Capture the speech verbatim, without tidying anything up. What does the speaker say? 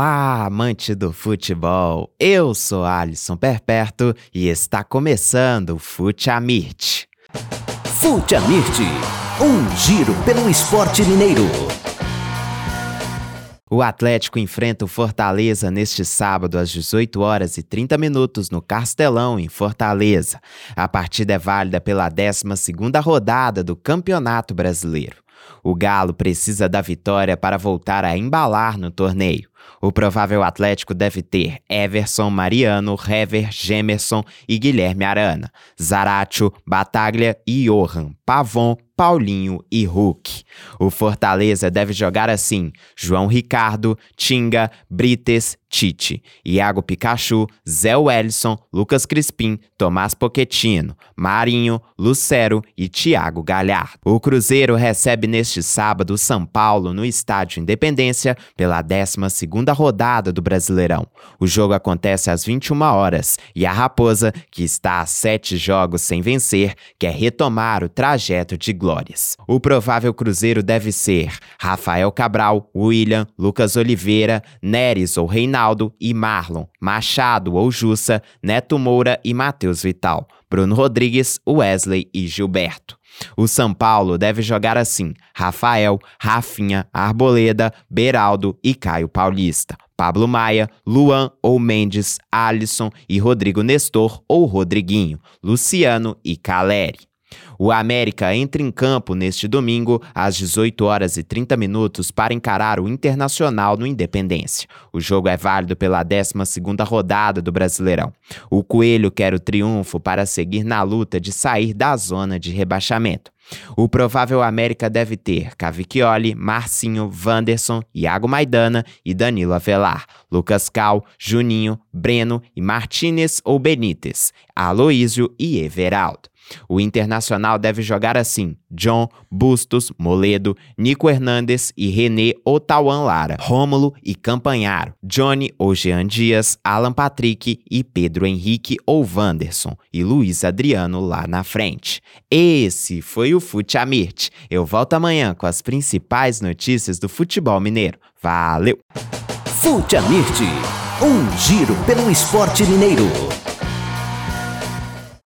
Olá, amante do futebol! Eu sou Alisson Perperto e está começando o Fute Amirt. Fute Amirt, um giro pelo esporte mineiro. O Atlético enfrenta o Fortaleza neste sábado às dezoito horas e trinta minutos no Castelão, em Fortaleza. A partida é válida pela décima segunda rodada do Campeonato Brasileiro. O Galo precisa da vitória para voltar a embalar no torneio. O provável Atlético deve ter Everson, Mariano, Hever, Gemerson e Guilherme Arana, Zaratio, Bataglia e Johan, Pavon, Paulinho e Hulk. O Fortaleza deve jogar assim: João Ricardo, Tinga, Brites, Tite, Iago Pikachu, Zé Wellison, Lucas Crispim, Tomás Pochettino, Marinho, Lucero e Thiago Galhardo. O Cruzeiro recebe neste sábado o São Paulo no Estádio Independência pela décima segunda rodada do Brasileirão. O jogo acontece às vinte e uma horas e a Raposa, que está a sete jogos sem vencer, quer retomar o trajeto de glórias. O provável Cruzeiro deve ser Rafael Cabral, William, Lucas Oliveira, Neres ou Reinaldo e Marlon, Machado ou Jussa, Neto Moura e Matheus Vital, Bruno Rodrigues, Wesley e Gilberto. O São Paulo deve jogar assim: Rafael, Rafinha, Arboleda, Beraldo e Caio Paulista, Pablo Maia, Luan ou Mendes, Alisson e Rodrigo Nestor ou Rodriguinho, Luciano e Caleri. O América entra em campo neste domingo às dezoito horas e trinta minutos para encarar o Internacional no Independência. O jogo é válido pela décima segunda rodada do Brasileirão. O Coelho quer o triunfo para seguir na luta de sair da zona de rebaixamento. O provável América deve ter Cavicchioli, Marcinho, Wanderson, Iago Maidana e Danilo Avelar, Lucas Cal, Juninho, Breno e Martínez ou Benítez, Aloísio e Everaldo. O Internacional deve jogar assim: John, Bustos, Moledo, Nico Hernandes e René ou Tauan Lara, Rômulo e Campanharo, Johnny ou Jean Dias, Alan Patrick e Pedro Henrique ou Wanderson e Luiz Adriano lá na frente. Esse foi o Fute Amirt. Eu volto amanhã com as principais notícias do futebol mineiro. Valeu! Fute Amirt, um giro pelo esporte mineiro.